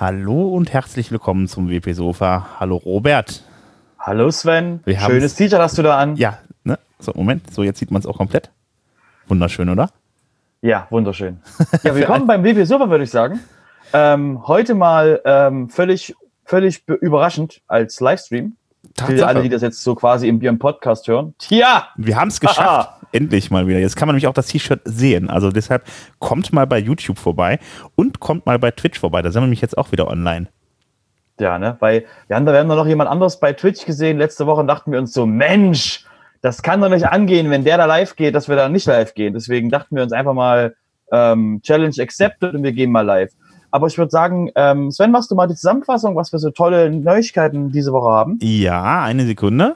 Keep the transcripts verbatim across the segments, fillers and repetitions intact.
Hallo und herzlich willkommen zum W P Sofa. Hallo Robert. Hallo Sven. Wir Schönes T-Shirt hast du da an. Ja, ne? So, Moment. So, jetzt sieht man es auch komplett. Wunderschön, oder? Ja, wunderschön. Ja, willkommen beim W P Sofa, würde ich sagen. Ähm, heute mal ähm, völlig, völlig überraschend als Livestream. Tatsache. Für alle, die das jetzt so quasi im, im Podcast hören. Tja! Wir haben es geschafft. Endlich mal wieder. Jetzt kann man nämlich auch das T-Shirt sehen. Also deshalb kommt mal bei YouTube vorbei und kommt mal bei Twitch vorbei. Da sind wir nämlich jetzt auch wieder online. Ja, ne? Weil wir haben da, wir haben da noch jemand anderes bei Twitch gesehen. Letzte Woche dachten wir uns so, Mensch, das kann doch nicht angehen, wenn der da live geht, dass wir da nicht live gehen. Deswegen dachten wir uns einfach mal ähm, Challenge accepted und wir gehen mal live. Aber ich würde sagen, ähm, Sven, machst du mal die Zusammenfassung, was wir so tolle Neuigkeiten diese Woche haben? Ja, eine Sekunde.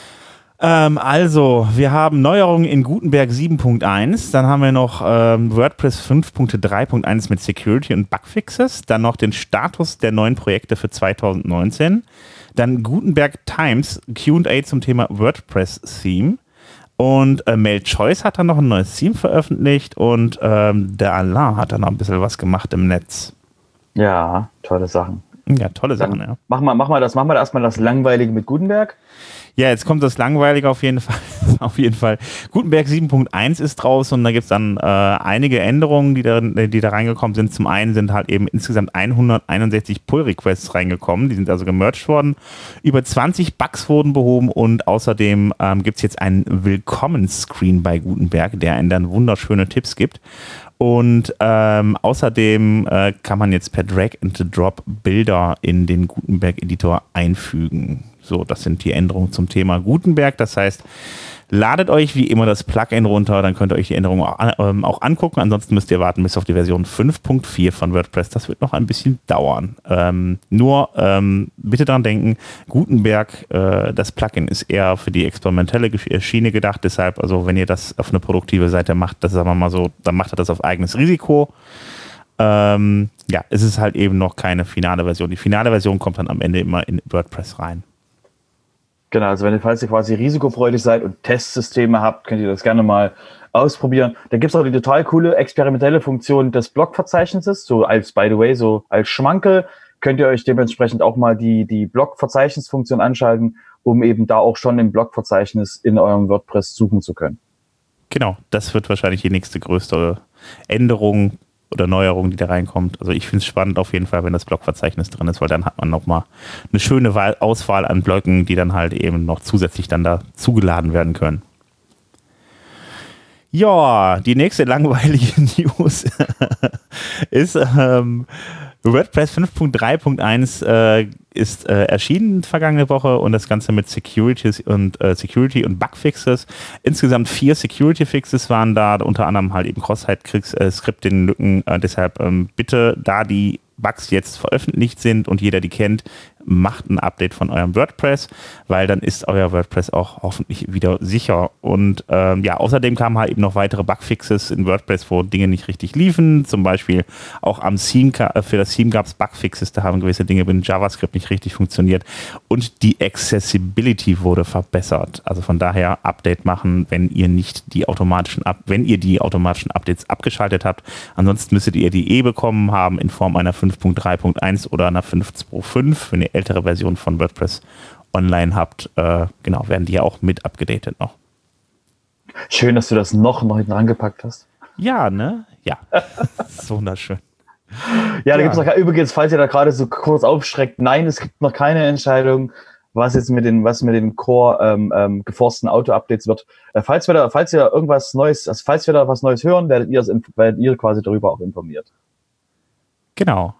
Ähm, also, wir haben Neuerungen in Gutenberg sieben Punkt eins, dann haben wir noch ähm, WordPress fünf Punkt drei Punkt eins mit Security und Bugfixes, dann noch den Status der neuen Projekte für zwanzig neunzehn, dann Gutenberg Times Q und A zum Thema WordPress-Theme und äh, Mail Choice hat dann noch ein neues Theme veröffentlicht und ähm, der Alain hat dann noch ein bisschen was gemacht im Netz. Ja, tolle Sachen. Ja, tolle Sachen, Dann ja. Mach mal, mach mal das, mach mal erstmal das Langweilige mit Gutenberg. Ja, jetzt kommt das Langweilige auf jeden Fall. auf jeden Fall. Gutenberg sieben Punkt eins ist draußen und da gibt es dann äh, einige Änderungen, die da, die da reingekommen sind. Zum einen sind halt eben insgesamt hunderteinundsechzig Pull-Requests reingekommen, die sind also gemerged worden. Über zwanzig Bugs wurden behoben und außerdem ähm, gibt es jetzt einen Willkommen-Screen bei Gutenberg, der einen dann wunderschöne Tipps gibt. Und ähm, außerdem äh, kann man jetzt per Drag-and-Drop Bilder in den Gutenberg-Editor einfügen. So, das sind die Änderungen zum Thema Gutenberg. Das heißt, ladet euch wie immer das Plugin runter, dann könnt ihr euch die Änderungen auch, ähm, auch angucken. Ansonsten müsst ihr warten bis auf die Version fünf Punkt vier von WordPress. Das wird noch ein bisschen dauern. Ähm, nur ähm, bitte daran denken, Gutenberg, äh, das Plugin ist eher für die experimentelle Schiene gedacht. Deshalb, also wenn ihr das auf eine produktive Seite macht, das sagen wir mal so, dann macht ihr das auf eigenes Risiko. Ähm, ja, es ist halt eben noch keine finale Version. Die finale Version kommt dann am Ende immer in WordPress rein. Genau, also wenn ihr, falls ihr quasi risikofreudig seid und Testsysteme habt, könnt ihr das gerne mal ausprobieren. Da gibt es auch die total coole experimentelle Funktion des Blogverzeichnisses, so als, by the way, so als Schmankel, könnt ihr euch dementsprechend auch mal die, die Blogverzeichnisfunktion anschalten, um eben da auch schon im Blogverzeichnis in eurem WordPress suchen zu können. Genau, das wird wahrscheinlich die nächste größte Änderung oder Neuerung, die da reinkommt. Also ich finde es spannend auf jeden Fall, wenn das Blogverzeichnis drin ist, weil dann hat man nochmal eine schöne Wahl, Auswahl an Blöcken, die dann halt eben noch zusätzlich dann da zugeladen werden können. Ja, die nächste langweilige News ist ähm, WordPress fünf Punkt drei Punkt eins äh, ist äh, erschienen vergangene Woche und das Ganze mit Securities und äh, Security und Bugfixes. Insgesamt vier Security-Fixes waren da, unter anderem halt eben Cross-Site-Scripting-Lücken. Äh, deshalb ähm, bitte, da die Bugs jetzt veröffentlicht sind und jeder die kennt, macht ein Update von eurem WordPress, weil dann ist euer WordPress auch hoffentlich wieder sicher. Und ähm, ja, außerdem kamen halt eben noch weitere Bugfixes in WordPress, wo Dinge nicht richtig liefen. Zum Beispiel auch am Theme, für das Theme gab es Bugfixes, da haben gewisse Dinge mit JavaScript nicht richtig funktioniert. Und die Accessibility wurde verbessert. Also von daher Update machen, wenn ihr nicht die automatischen, wenn ihr die automatischen Updates abgeschaltet habt. Ansonsten müsstet ihr die eh bekommen haben in Form einer fünf Punkt drei Punkt eins oder einer fünf Punkt zwei Punkt fünf, wenn ihr ältere Version von WordPress online habt. Äh, genau, werden die ja auch mit abgedatet noch. Schön, dass du das noch, noch hinten angepackt hast. Ja, ne? Ja. Das ist wunderschön. Ja, da ja. gibt es noch, übrigens, falls ihr da gerade so kurz aufschreckt, nein, es gibt noch keine Entscheidung, was jetzt mit den, was mit den Core ähm, ähm, geforsten Auto-Updates wird. Äh, falls wir da, falls wir irgendwas Neues, also falls wir da was Neues hören, werdet ihr, werdet ihr quasi darüber auch informiert. Genau.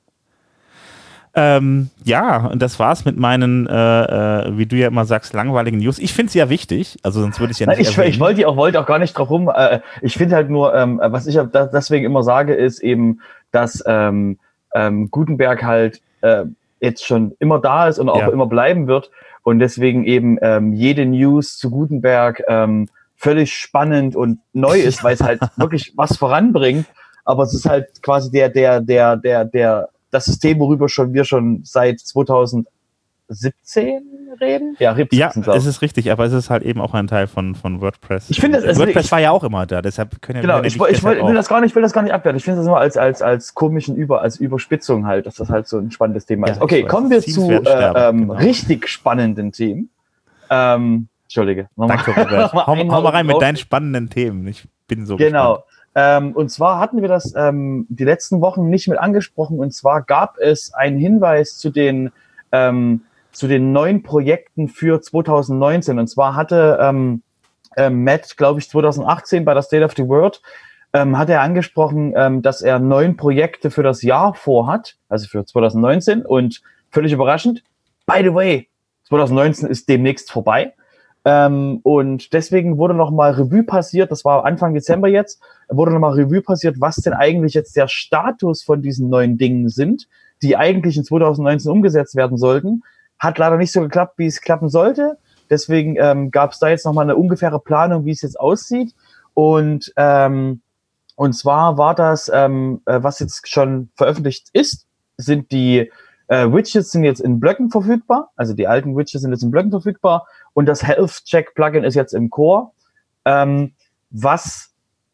Ähm, ja, und das war's mit meinen, äh, äh, wie du ja immer sagst, langweiligen News. Ich finde es ja wichtig, also sonst würde ich ja nicht Nein, ich, ich wollte die auch, wollte auch gar nicht drauf rum. Äh, ich finde halt nur, ähm, was ich deswegen immer sage, ist eben, dass ähm, ähm, Gutenberg halt äh, jetzt schon immer da ist und auch ja. immer bleiben wird und deswegen eben ähm, jede News zu Gutenberg ähm, völlig spannend und neu ist, weil es halt wirklich was voranbringt. Aber es ist halt quasi der, der, der, der, der das System, worüber schon wir schon seit zweitausendacht siebzehn reden? Ja, RIP ja, es ist richtig, aber es ist halt eben auch ein Teil von, von WordPress. Ich finde, das WordPress ich, war ja auch immer da, deshalb können genau, ich, ich, ich will, will das gar nicht, will das gar nicht abwerten. Ich finde das nur als, als, als komischen Über, als Überspitzung halt, dass das halt so ein spannendes Thema ja, ist. Okay, kommen wir zu äh, ähm, genau. richtig spannenden Themen. Ähm, Entschuldige. Danke, Robert. hau, hau mal rein mit deinen spannenden Themen. Ich bin so genau. gespannt. Ähm, und zwar hatten wir das ähm, die letzten Wochen nicht mit angesprochen. Und zwar gab es einen Hinweis zu den ähm, zu den neuen Projekten für zwanzig neunzehn. Und zwar hatte ähm, äh, Matt, glaube ich, zwanzig achtzehn bei der State of the World, ähm, hat er angesprochen, ähm, dass er neun Projekte für das Jahr vorhat, also für zwanzig neunzehn. Und völlig überraschend, by the way, zwanzig neunzehn ist demnächst vorbei. Ähm, und deswegen wurde nochmal Revue passiert, das war Anfang Dezember jetzt, wurde nochmal Revue passiert, was denn eigentlich jetzt der Status von diesen neuen Dingen sind, die eigentlich in zwanzig neunzehn umgesetzt werden sollten. Hat leider nicht so geklappt, wie es klappen sollte. Deswegen ähm, gab es da jetzt nochmal eine ungefähre Planung, wie es jetzt aussieht. Und, ähm, und zwar war das, ähm, äh, was jetzt schon veröffentlicht ist, sind die äh, Widgets sind jetzt in Blöcken verfügbar. Also die alten Widgets sind jetzt in Blöcken verfügbar. Und das Health Check Plugin ist jetzt im Core. Ähm, was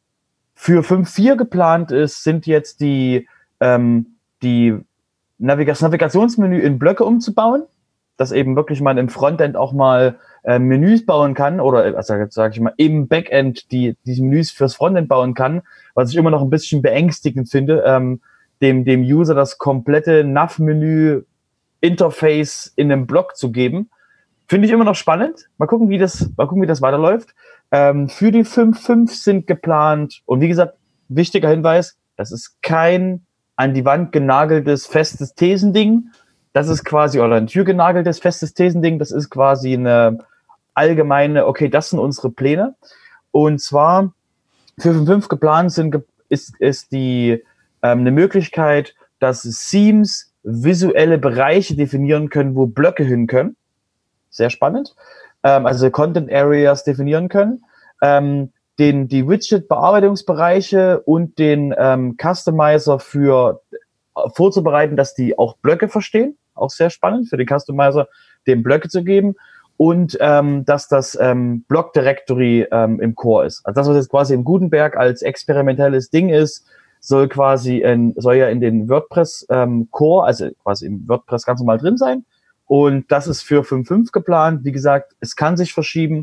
für fünf Punkt vier geplant ist, sind jetzt die, ähm, die Navig- das Navigationsmenü in Blöcke umzubauen, dass eben wirklich man im Frontend auch mal äh, Menüs bauen kann oder, also sage ich mal, im Backend die diese Menüs fürs Frontend bauen kann, was ich immer noch ein bisschen beängstigend finde, ähm, dem dem User das komplette Nav-Menü Interface in einem Block zu geben. Finde ich immer noch spannend. Mal gucken, wie das, mal gucken, wie das weiterläuft. Ähm, für die fünf Punkt fünf sind geplant. Und wie gesagt, wichtiger Hinweis, das ist kein an die Wand genageltes, festes Thesending. Das ist quasi, oder ein Tür genageltes, festes Thesending. Das ist quasi eine allgemeine, okay, das sind unsere Pläne. Und zwar für fünf Punkt fünf geplant sind, ist, ist die, ähm, eine Möglichkeit, dass Themes visuelle Bereiche definieren können, wo Blöcke hin können. Sehr spannend. Ähm, also Content Areas definieren können. Ähm, den, die Widget-Bearbeitungsbereiche und den ähm, Customizer für äh, vorzubereiten, dass die auch Blöcke verstehen. Auch sehr spannend für den Customizer, den Blöcke zu geben. Und ähm, dass das ähm, Block Directory ähm, im Core ist. Also das, was jetzt quasi im Gutenberg als experimentelles Ding ist, soll quasi in, soll ja in den WordPress ähm, Core, also quasi im WordPress ganz normal drin sein. Und das ist für fünf Punkt fünf geplant. Wie gesagt, es kann sich verschieben.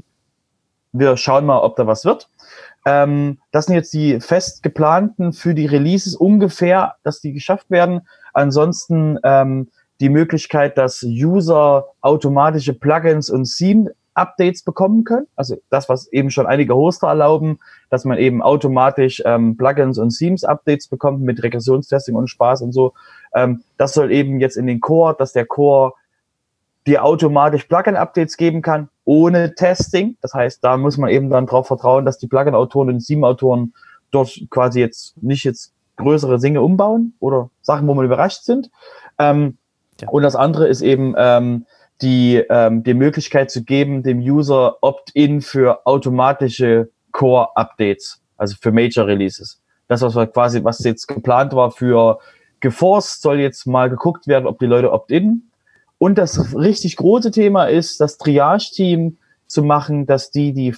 Wir schauen mal, ob da was wird. Ähm, das sind jetzt die fest geplanten für die Releases ungefähr, dass die geschafft werden. Ansonsten ähm, die Möglichkeit, dass User automatische Plugins und Theme-Updates bekommen können. Also das, was eben schon einige Hoster erlauben, dass man eben automatisch ähm, Plugins und Themes-Updates bekommt mit Regressionstesting und Spaß und so. Ähm, das soll eben jetzt in den Core, dass der Core die automatisch Plugin-Updates geben kann, ohne Testing. Das heißt, da muss man eben dann darauf vertrauen, dass die Plugin-Autoren und Theme-Autoren dort quasi jetzt nicht jetzt größere Dinge umbauen oder Sachen, wo man überrascht sind. Ähm, ja. Und das andere ist eben ähm, die, ähm, die Möglichkeit zu geben, dem User Opt-in für automatische Core-Updates, also für Major-Releases. Das, was wir quasi, was jetzt geplant war für geforced, soll jetzt mal geguckt werden, ob die Leute Opt-in. Und das richtig große Thema ist, das Triage-Team zu machen, dass die die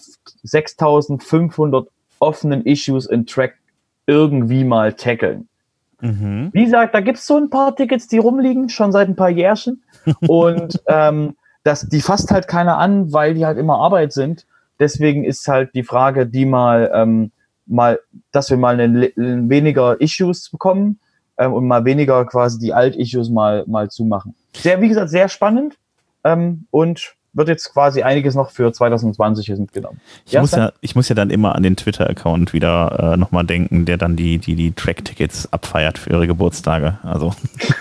sechstausendfünfhundert offenen Issues in Track irgendwie mal tackeln. Mhm. Wie gesagt, da gibt's so ein paar Tickets, die rumliegen, schon seit ein paar Jährchen. Und ähm, das, die fasst halt keiner an, weil die halt immer Arbeit sind. Deswegen ist halt die Frage, die mal, ähm, mal, dass wir mal eine, weniger Issues bekommen ähm, und mal weniger quasi die Alt-Issues mal, mal zumachen. Sehr, wie gesagt, sehr spannend ähm, und wird jetzt quasi einiges noch für zwanzig zwanzig mitgenommen. Ich, ja, muss ja, ich muss ja dann immer an den Twitter-Account wieder äh, nochmal denken, der dann die, die, die Track-Tickets abfeiert für ihre Geburtstage. Also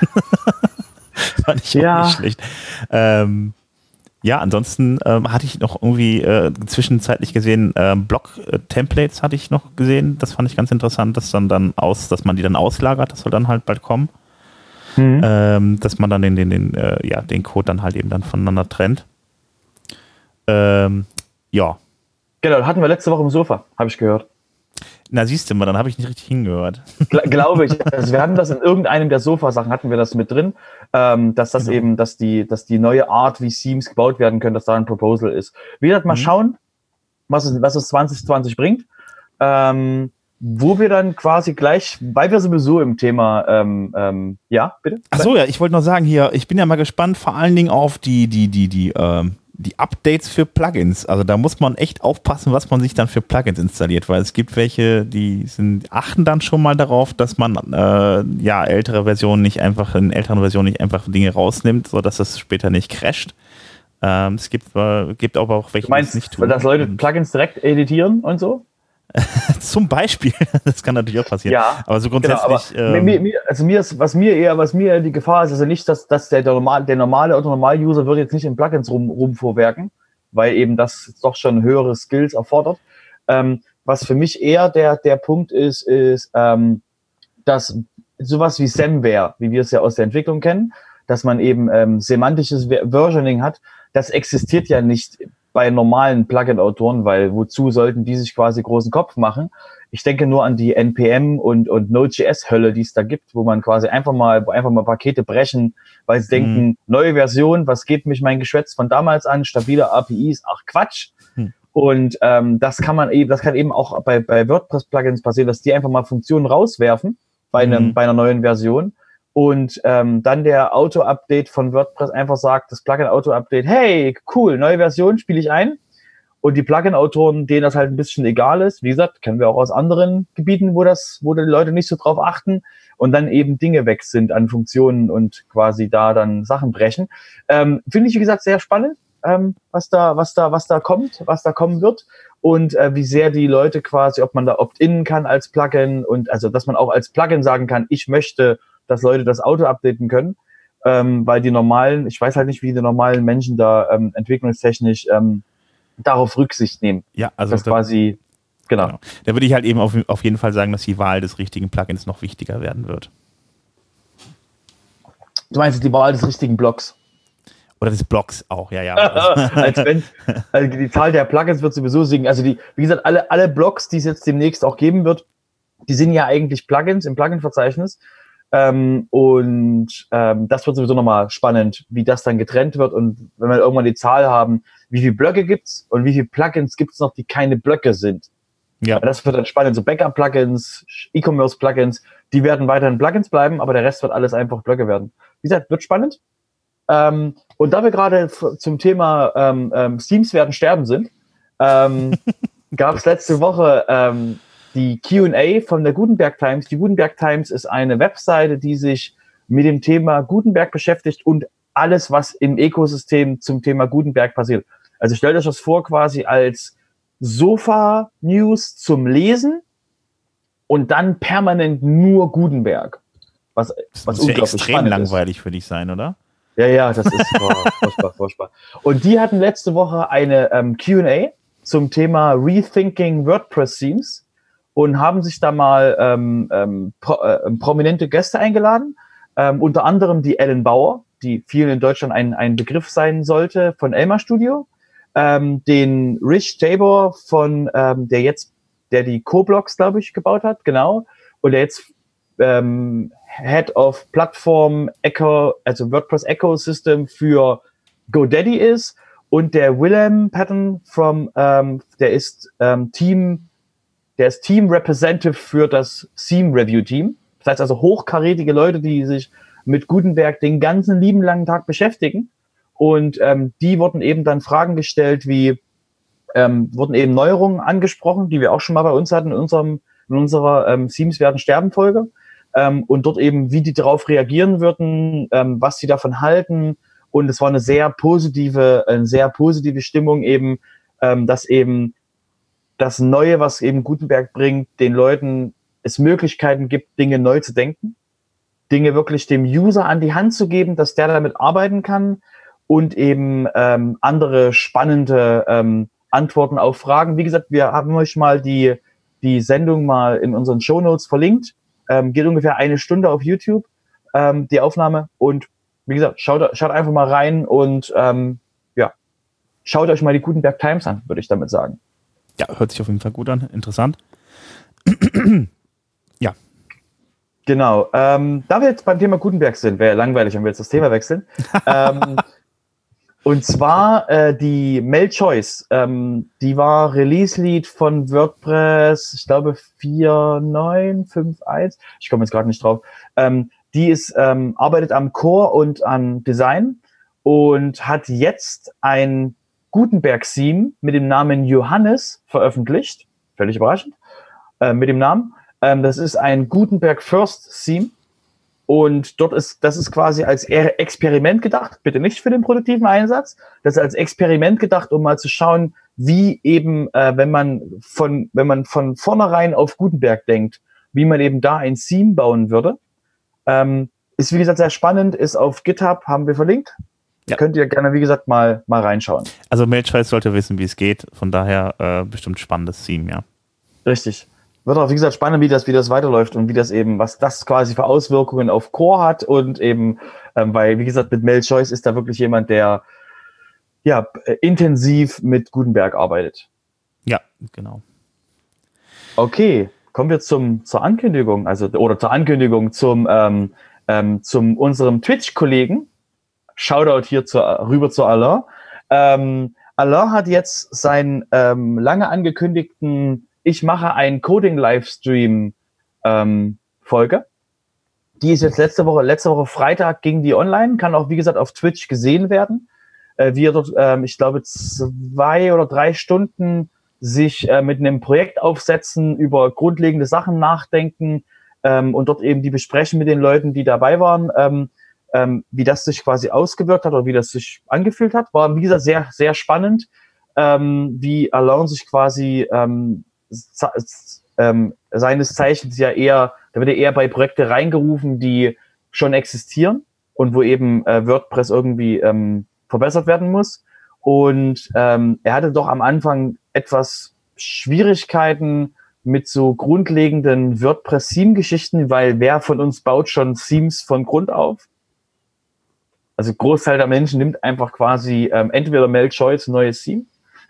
fand ich ja. auch nicht schlecht. Ähm, ja, ansonsten ähm, hatte ich noch irgendwie äh, zwischenzeitlich gesehen, äh, Blog-Templates hatte ich noch gesehen. Das fand ich ganz interessant, dass dann dann aus, dass man die dann auslagert. Das soll dann halt bald kommen. Mhm. Ähm, dass man dann den, den, den, äh, ja, den Code dann halt eben dann voneinander trennt. Ähm, ja. Genau, hatten wir letzte Woche im Sofa, habe ich gehört. Na, siehst du mal, dann habe ich nicht richtig hingehört. Gl- glaube ich. Also wir hatten das in irgendeinem der Sofa-Sachen, hatten wir das mit drin, ähm, dass das Genau. eben, dass die, dass die neue Art, wie Themes gebaut werden können, dass da ein Proposal ist. Wie gesagt, mal Mhm. schauen, was es, was es zwanzig zwanzig bringt. Ähm, wo wir dann quasi gleich, weil wir sowieso im Thema, ähm, ähm, ja, bitte? Ach so, ja, ich wollte noch sagen hier, ich bin ja mal gespannt, vor allen Dingen auf die, die, die, die, ähm, die Updates für Plugins. Also da muss man echt aufpassen, was man sich dann für Plugins installiert, weil es gibt welche, die sind, achten dann schon mal darauf, dass man äh, ja ältere Versionen nicht einfach, in älteren Versionen nicht einfach Dinge rausnimmt, sodass das später nicht crasht. Ähm, es gibt, äh, gibt aber auch welche, Du meinst, die es nicht tun. dass Leute Und Plugins direkt editieren und so? zum Beispiel, das kann natürlich auch passieren. Ja, aber so genau, grundsätzlich. aber ähm, mir, mir, also mir ist, was mir eher, was mir die Gefahr ist, also nicht, dass, dass der, der, normal, der normale Otto-Normal-User wird jetzt nicht in Plugins rum, rumvorwerken, weil eben das doch schon höhere Skills erfordert. Ähm, was für mich eher der, der Punkt ist, ist, ähm, dass sowas wie Semware, wie wir es ja aus der Entwicklung kennen, dass man eben ähm, semantisches Versioning hat, das existiert ja nicht bei normalen Plugin-Autoren, weil wozu sollten die sich quasi großen Kopf machen? Ich denke nur an die N P M und, und Node.js-Hölle, die es da gibt, wo man quasi einfach mal, wo einfach mal Pakete brechen, weil sie denken, Mhm. neue Version, was geht mich mein Geschwätz von damals an, stabile A P Is, ach Quatsch. Hm. Und ähm, das kann man eben, das kann eben auch bei, bei WordPress-Plugins passieren, dass die einfach mal Funktionen rauswerfen bei einem, Mhm. bei einer neuen Version. Und ähm, dann der Auto-Update von WordPress einfach sagt, das Plugin-Auto-Update, hey, cool, neue Version, spiele ich ein. Und die Plugin-Autoren, denen das halt ein bisschen egal ist, wie gesagt, kennen wir auch aus anderen Gebieten, wo das, wo die Leute nicht so drauf achten und dann eben Dinge weg sind an Funktionen und quasi da dann Sachen brechen. Ähm, finde ich, wie gesagt, sehr spannend, ähm, was da, was da, was da kommt, was da kommen wird und äh, wie sehr die Leute quasi, ob man da opt-in kann als Plugin und also, dass man auch als Plugin sagen kann, ich möchte, dass Leute das Auto updaten können, ähm, weil die normalen, ich weiß halt nicht, wie die normalen Menschen da ähm, entwicklungstechnisch ähm, darauf Rücksicht nehmen. Ja, also das da, quasi, genau. genau. Da würde ich halt eben auf, auf jeden Fall sagen, dass die Wahl des richtigen Plugins noch wichtiger werden wird. Du meinst die Wahl des richtigen Blocks? Oder des Blogs auch, ja, ja. Als wenn, also die Zahl der Plugins wird sowieso sinken. Also die, wie gesagt, alle, alle Blogs, die es jetzt demnächst auch geben wird, die sind ja eigentlich Plugins im Plugin-Verzeichnis. Ähm, und ähm, das wird sowieso nochmal spannend, wie das dann getrennt wird. Und wenn wir irgendwann die Zahl haben, wie viele Blöcke gibt's und wie viele Plugins gibt's noch, die keine Blöcke sind. Ja. Das wird dann spannend. So Backup-Plugins, E-Commerce-Plugins, die werden weiterhin Plugins bleiben, aber der Rest wird alles einfach Blöcke werden. Wie gesagt, wird spannend. Ähm, und da wir gerade f- zum Thema ähm, ähm, Themes werden sterben sind, ähm, gab es letzte Woche ähm, die Q und A von der Gutenberg Times. Die Gutenberg Times ist eine Webseite, die sich mit dem Thema Gutenberg beschäftigt und alles, was im Ökosystem zum Thema Gutenberg passiert. Also stellt euch das vor quasi als Sofa-News zum Lesen und dann permanent nur Gutenberg. Was, Das was muss ja unglaublich extrem spannend langweilig ist. für dich sein, oder? Ja, ja, das ist boah, furchtbar, furchtbar. Und die hatten letzte Woche eine ähm, Q und A zum Thema Rethinking WordPress Themes und haben sich da mal ähm, ähm, pro, äh, prominente Gäste eingeladen, ähm, unter anderem die Ellen Bauer, die vielen in Deutschland ein, ein Begriff sein sollte, von Elmar Studio, ähm, den Rich Tabor von, ähm, der jetzt, der die Co-Blogs, glaube ich, gebaut hat, genau, und der jetzt ähm, Head of Plattform Echo, also WordPress Ecosystem für GoDaddy ist und der Willem Patton from, ähm, der ist ähm, Team, der ist Team Representative für das Theme Review Team. Das heißt also hochkarätige Leute, die sich mit Gutenberg den ganzen lieben langen Tag beschäftigen und ähm, die wurden eben dann Fragen gestellt wie ähm, wurden eben Neuerungen angesprochen, die wir auch schon mal bei uns hatten in unserem in unserer ähm, Themes werden sterben Folge. Ähm, und dort eben, wie die darauf reagieren würden, ähm, was sie davon halten. Und es war eine sehr positive, eine sehr positive Stimmung eben, ähm, dass eben das Neue, was eben Gutenberg bringt, den Leuten es Möglichkeiten gibt, Dinge neu zu denken, Dinge wirklich dem User an die Hand zu geben, dass der damit arbeiten kann und eben ähm, andere spannende ähm, Antworten auf Fragen. Wie gesagt, wir haben euch mal die, die Sendung mal in unseren Shownotes verlinkt. Ähm, geht ungefähr eine Stunde auf YouTube, ähm, die Aufnahme. Und wie gesagt, schaut, schaut einfach mal rein und ähm, ja, schaut euch mal die Gutenberg Times an, würde ich damit sagen. Ja, hört sich auf jeden Fall gut an. Interessant. Ja. Genau. Ähm, da wir jetzt beim Thema Gutenberg sind, wäre ja langweilig, wenn wir jetzt das Thema wechseln. ähm, und zwar äh, die Mel Choice. Ähm, die war Release-Lead von WordPress, ich glaube vier Punkt neun, fünf Punkt eins. Ich komme jetzt gerade nicht drauf. Ähm, die ist, ähm, arbeitet am Core und an Design und hat jetzt ein Gutenberg-Theme mit dem Namen Johannes veröffentlicht. Völlig überraschend. Äh, mit dem Namen. Ähm, das ist ein Gutenberg First Theme. Und dort ist, das ist quasi als Experiment gedacht, bitte nicht für den produktiven Einsatz. Das ist als Experiment gedacht, um mal zu schauen, wie eben, äh, wenn man von, wenn man von vornherein auf Gutenberg denkt, wie man eben da ein Theme bauen würde. Ähm, ist, wie gesagt, sehr spannend, ist auf GitHub, haben wir verlinkt. Ja. Könnt ihr gerne, wie gesagt, mal, mal reinschauen. Also Mailchase sollte wissen, wie es geht. Von daher äh, bestimmt spannendes Theme, ja. Richtig. Wird auch, wie gesagt, spannend, wie das, wie das weiterläuft und wie das eben, was das quasi für Auswirkungen auf Core hat und eben, ähm, weil, wie gesagt, mit Mel Choice ist da wirklich jemand, der ja intensiv mit Gutenberg arbeitet. Ja, genau. Okay, kommen wir zum, zur Ankündigung, also, oder zur Ankündigung zum, ähm, ähm, zum unserem Twitch-Kollegen. Shoutout hier zu, rüber zu Alain. Ähm, Alain hat jetzt seinen ähm, lange angekündigten Ich mache einen Coding-Livestream ähm, Folge. Die ist jetzt letzte Woche, letzte Woche Freitag ging die online, kann auch, wie gesagt, auf Twitch gesehen werden. Äh, wie er dort, ähm, ich glaube, zwei oder drei Stunden sich äh, mit einem Projekt aufsetzen, über grundlegende Sachen nachdenken ähm, und dort eben die besprechen mit den Leuten, die dabei waren, ähm, ähm, wie das sich quasi ausgewirkt hat oder wie das sich angefühlt hat. War, wie gesagt, sehr, sehr spannend, ähm, wie Alain sich quasi ähm, ähm, seines Zeichens ja eher, da wird er eher bei Projekte reingerufen, die schon existieren und wo eben äh, WordPress irgendwie ähm, verbessert werden muss. Und ähm, er hatte doch am Anfang etwas Schwierigkeiten mit so grundlegenden WordPress-Theme-Geschichten, weil wer von uns baut schon Themes von Grund auf? Also Großteil der Menschen nimmt einfach quasi ähm, entweder Mel Choice neues Theme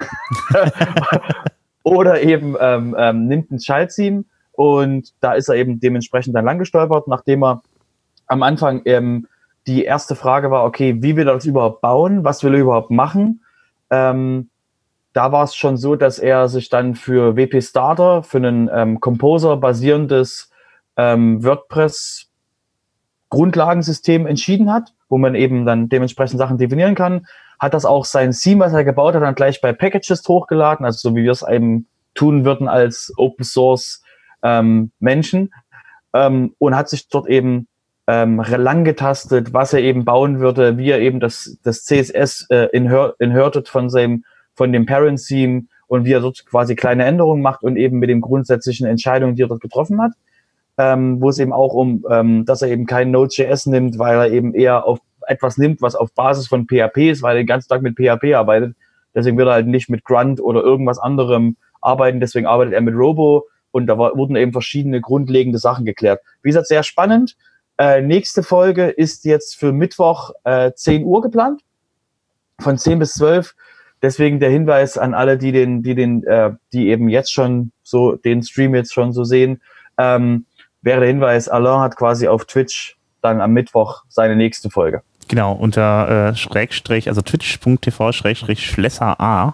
oder eben ähm, ähm, nimmt ein Child-Theme und da ist er eben dementsprechend dann lang gestolpert, nachdem er am Anfang ähm, die erste Frage war, okay, wie will er das überhaupt bauen? Was will er überhaupt machen? Ähm, da war es schon so, dass er sich dann für W P Starter, für einen ähm, Composer basierendes ähm, WordPress Grundlagensystem entschieden hat, wo man eben dann dementsprechend Sachen definieren kann. Hat das auch sein Theme, was er gebaut hat, dann gleich bei Packages hochgeladen, also so wie wir es eben tun würden als Open Source ähm, Menschen, ähm, und hat sich dort eben ähm, lang getastet, was er eben bauen würde, wie er eben das, das C S S äh, inher, inherited von seinem, von dem Parent Theme und wie er dort quasi kleine Änderungen macht und eben mit den grundsätzlichen Entscheidungen, die er dort getroffen hat. Ähm, wo es eben auch um, ähm, dass er eben kein Node.js nimmt, weil er eben eher auf etwas nimmt, was auf Basis von P H P ist, weil er den ganzen Tag mit P H P arbeitet. Deswegen wird er halt nicht mit Grunt oder irgendwas anderem arbeiten. Deswegen arbeitet er mit Robo und da war, wurden eben verschiedene grundlegende Sachen geklärt. Wie gesagt, sehr spannend. Äh, nächste Folge ist jetzt für Mittwoch äh, zehn Uhr geplant, von zehn bis zwölf. Deswegen der Hinweis an alle, die den, die den, äh, die eben jetzt schon so den Stream jetzt schon so sehen. Ähm, wäre der Hinweis, Alain hat quasi auf Twitch dann am Mittwoch seine nächste Folge. Genau, unter äh, Schrägstrich, also twitch.tv Schrägstrich Schlesser A.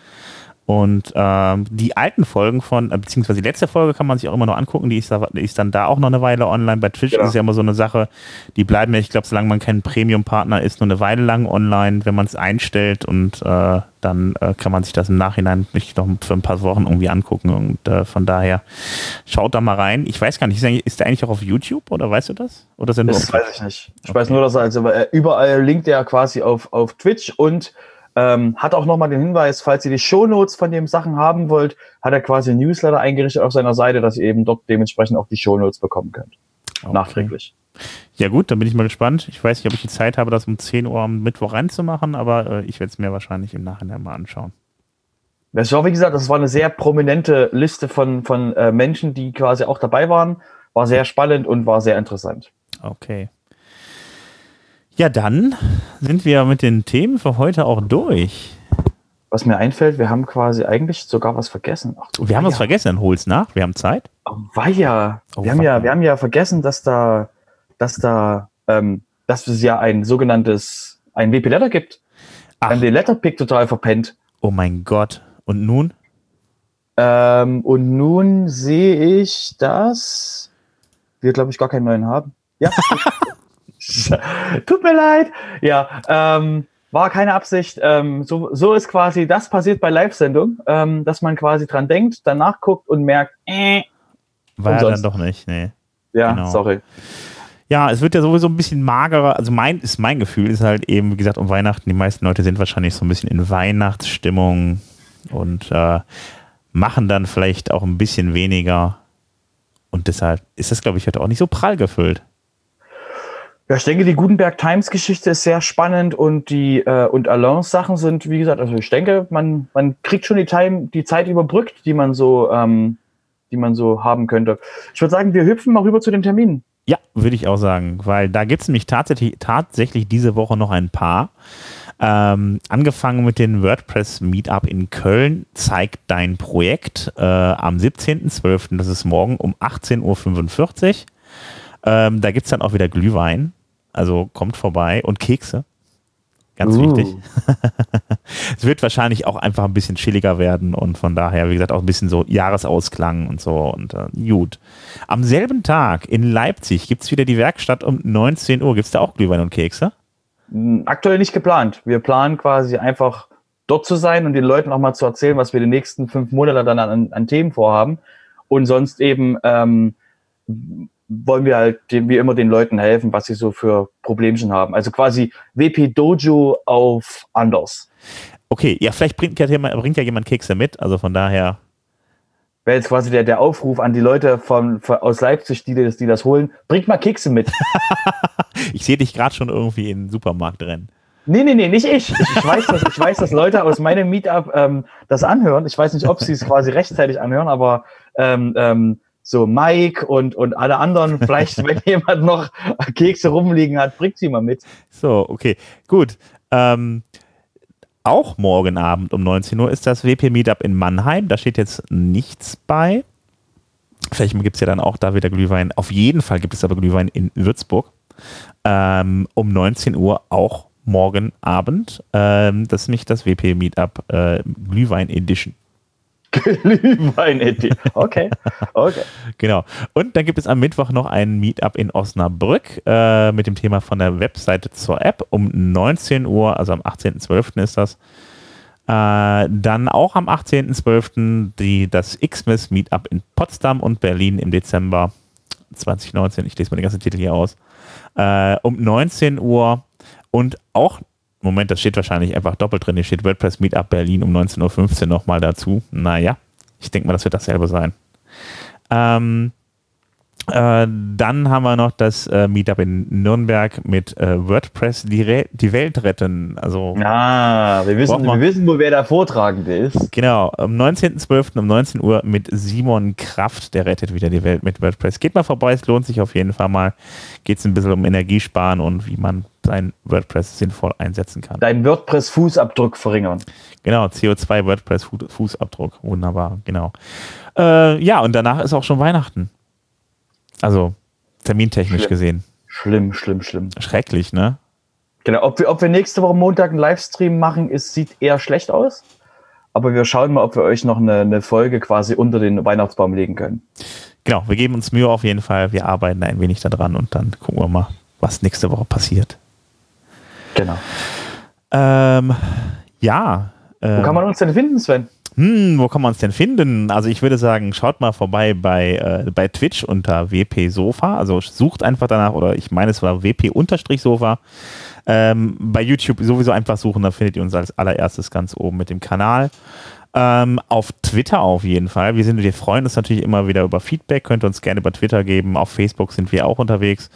Und ähm, die alten Folgen von, äh, beziehungsweise die letzte Folge kann man sich auch immer noch angucken, die ist, da, die ist dann da auch noch eine Weile online. Bei Twitch genau. Ist ja immer so eine Sache, die bleiben ja, ich glaube, solange man kein Premium-Partner ist, nur eine Weile lang online, wenn man es einstellt und äh, dann äh, kann man sich das im Nachhinein nicht noch für ein paar Wochen irgendwie angucken und äh, von daher schaut da mal rein. Ich weiß gar nicht, ist, ist der eigentlich auch auf YouTube oder weißt du das? Oder sind das weiß ich nicht. Ich okay. weiß nur, dass er also äh, überall linkt er quasi auf, auf Twitch und Ähm, hat auch nochmal den Hinweis, falls ihr die Shownotes von den Sachen haben wollt, hat er quasi ein Newsletter eingerichtet auf seiner Seite, dass ihr eben dort dementsprechend auch die Shownotes bekommen könnt. Okay. Nachträglich. Ja gut, dann bin ich mal gespannt. Ich weiß nicht, ob ich die Zeit habe, das um zehn Uhr am Mittwoch reinzumachen, aber äh, ich werde es mir wahrscheinlich im Nachhinein mal anschauen. Das war, wie gesagt, das war eine sehr prominente Liste von, von äh, Menschen, die quasi auch dabei waren. War sehr spannend und war sehr interessant. Okay. Ja, dann sind wir mit den Themen für heute auch durch. Was mir einfällt, wir haben quasi eigentlich sogar was vergessen. Ach, wir haben was vergessen, dann hol's nach. Wir haben Zeit. Oh, weia. Oh, wir, haben ja, wir haben ja vergessen, dass da, dass da, ähm, dass es ja ein sogenanntes, ein W P-Letter gibt. Ach. Wir haben den Letterpick total verpennt. Oh mein Gott. Und nun? Ähm, und nun sehe ich, dass wir, glaube ich, gar keinen neuen haben. Ja. Tut mir leid. Ja, ähm, war keine Absicht. Ähm, so, so ist quasi, das passiert bei Live-Sendung, ähm, dass man quasi dran denkt, danach guckt und merkt, äh, war ja dann doch nicht, nee. Ja, genau. sorry. Ja, es wird ja sowieso ein bisschen magerer. Also mein, ist mein Gefühl ist halt eben, wie gesagt, um Weihnachten, die meisten Leute sind wahrscheinlich so ein bisschen in Weihnachtsstimmung und äh, machen dann vielleicht auch ein bisschen weniger. Und deshalb ist das, glaube ich, heute auch nicht so prall gefüllt. Ja, ich denke, die Gutenberg Times Geschichte ist sehr spannend und die äh, und Alains Sachen sind, wie gesagt, also ich denke, man, man kriegt schon die, Time, die Zeit überbrückt, die man so, ähm, die man so haben könnte. Ich würde sagen, wir hüpfen mal rüber zu den Terminen. Ja, würde ich auch sagen, weil da gibt es nämlich tatsächlich, tatsächlich diese Woche noch ein paar. Ähm, angefangen mit dem WordPress Meetup in Köln, zeigt dein Projekt äh, am siebzehnten zwölften, das ist morgen um achtzehn Uhr fünfundvierzig. Ähm, da gibt es dann auch wieder Glühwein, also kommt vorbei und Kekse. Ganz uh. wichtig. Es wird wahrscheinlich auch einfach ein bisschen chilliger werden und von daher, wie gesagt, auch ein bisschen so Jahresausklang und so und äh, gut. Am selben Tag in Leipzig gibt es wieder die Werkstatt um neunzehn Uhr. Gibt es da auch Glühwein und Kekse? Aktuell nicht geplant. Wir planen quasi einfach dort zu sein und den Leuten auch mal zu erzählen, was wir die nächsten fünf Monate dann an, an Themen vorhaben. Und sonst eben ähm, wollen wir halt dem, wie immer den Leuten helfen, was sie so für Problemchen haben. Also quasi W P Dojo auf anders. Okay, ja, vielleicht bringt ja, bringt ja jemand Kekse mit, also von daher. Wäre jetzt quasi der, der Aufruf an die Leute von, von aus Leipzig, die das, die das holen, bringt mal Kekse mit. Ich sehe dich gerade schon irgendwie in den Supermarkt rennen. Nee, nee, nee, nicht ich. Ich, ich, weiß, dass, ich weiß, dass Leute aus meinem Meetup ähm, das anhören. Ich weiß nicht, ob sie es quasi rechtzeitig anhören, aber ähm, ähm, so Mike und, und alle anderen, vielleicht, wenn jemand noch Kekse rumliegen hat, bringt sie mal mit. So, okay, gut. Ähm, auch morgen Abend um neunzehn Uhr ist das W P Meetup in Mannheim. Da steht jetzt nichts bei. Vielleicht gibt es ja dann auch da wieder Glühwein. Auf jeden Fall gibt es aber Glühwein in Würzburg. Ähm, um neunzehn Uhr auch morgen Abend. Ähm, das ist nicht das W P Meetup äh, Glühwein Edition. Glühwein Edition. Okay. Okay. Genau. Und dann gibt es am Mittwoch noch ein Meetup in Osnabrück äh, mit dem Thema von der Webseite zur App um neunzehn Uhr, also am achtzehnten zwölften ist das. Äh, dann auch am achtzehnten zwölften die, das Xmas Meetup in Potsdam und Berlin im Dezember zwanzig neunzehn. Ich lese mal den ganzen Titel hier aus. Äh, um neunzehn Uhr und auch, Moment, das steht wahrscheinlich einfach doppelt drin, hier steht WordPress Meetup Berlin um neunzehn Uhr fünfzehn nochmal dazu. Naja, ich denke mal, das wird dasselbe sein. Ähm, äh, dann haben wir noch das äh, Meetup in Nürnberg mit äh, WordPress die, Re- die Welt retten. Also, ah, wir wissen, wir wissen, wo wer der Vortragende ist. Genau, am neunzehnten zwölften um neunzehn Uhr mit Simon Kraft, der rettet wieder die Welt mit WordPress. Geht mal vorbei, es lohnt sich auf jeden Fall mal. Geht es ein bisschen um Energiesparen und wie man sein WordPress sinnvoll einsetzen kann. Dein WordPress-Fußabdruck verringern. Genau, C O zwei WordPress-Fußabdruck, wunderbar, genau. Äh, ja, und danach ist auch schon Weihnachten. Also, termintechnisch schlimm. gesehen. Schlimm, schlimm, schlimm. Schrecklich, ne? Genau, ob wir, ob wir nächste Woche Montag einen Livestream machen, ist, sieht eher schlecht aus. Aber wir schauen mal, ob wir euch noch eine, eine Folge quasi unter den Weihnachtsbaum legen können. Genau, wir geben uns Mühe auf jeden Fall. Wir arbeiten ein wenig daran und dann gucken wir mal, was nächste Woche passiert. Genau. Ähm, ja. Wo kann man uns denn finden, Sven? Hm, wo kann man uns denn finden? Also ich würde sagen, schaut mal vorbei bei, äh, bei Twitch unter W P Sofa. Also sucht einfach danach, oder ich meine, es war W P-Sofa. Ähm, bei YouTube sowieso einfach suchen, da findet ihr uns als allererstes ganz oben mit dem Kanal. Ähm, auf Twitter auf jeden Fall. Wir, sind, wir freuen uns natürlich immer wieder über Feedback. Könnt ihr uns gerne über Twitter geben. Auf Facebook sind wir auch unterwegs.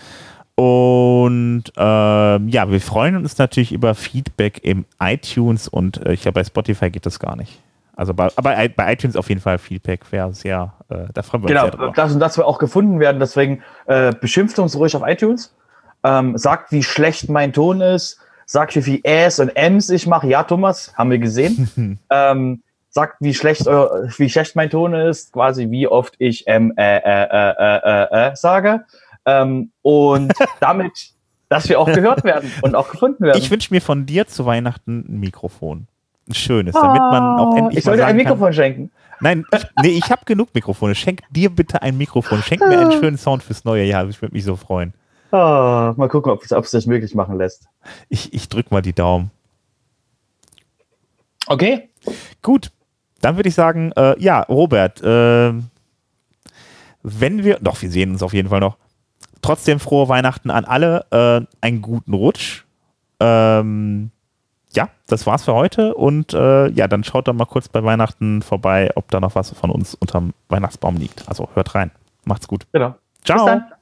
Und ähm, ja, wir freuen uns natürlich über Feedback im iTunes und äh, ich glaube, bei Spotify geht das gar nicht. Also bei, aber bei iTunes auf jeden Fall Feedback wäre sehr, äh, da freuen wir genau, uns sehr drüber. Das und das wir auch gefunden werden, deswegen äh, beschimpft uns ruhig auf iTunes, ähm, sagt, wie schlecht mein Ton ist, sagt, wie viel Äs und Ms ich mache. Ja, Thomas, haben wir gesehen. ähm, sagt, wie schlecht, euer, wie schlecht mein Ton ist, quasi wie oft ich M, äh, äh, äh, äh, äh, sage. Ähm, und damit, dass wir auch gehört werden und auch gefunden werden. Ich wünsche mir von dir zu Weihnachten ein Mikrofon. Ein schönes, damit man auch endlich Ich sollte mal sagen ein Mikrofon kann, schenken. Nein, ich, nee, ich habe genug Mikrofone. Schenk dir bitte ein Mikrofon. Schenk mir einen schönen Sound fürs neue Jahr. Ich würde mich so freuen. Oh, mal gucken, ob es sich möglich machen lässt. Ich, ich drück mal die Daumen. Okay. Gut, dann würde ich sagen, äh, ja, Robert, äh, wenn wir, doch, wir sehen uns auf jeden Fall noch. Trotzdem frohe Weihnachten an alle. Äh, einen guten Rutsch. Ähm, ja, das war's für heute und äh, ja, dann schaut doch mal kurz bei Weihnachten vorbei, ob da noch was von uns unterm Weihnachtsbaum liegt. Also hört rein. Macht's gut. Genau. Ciao. Bis dann.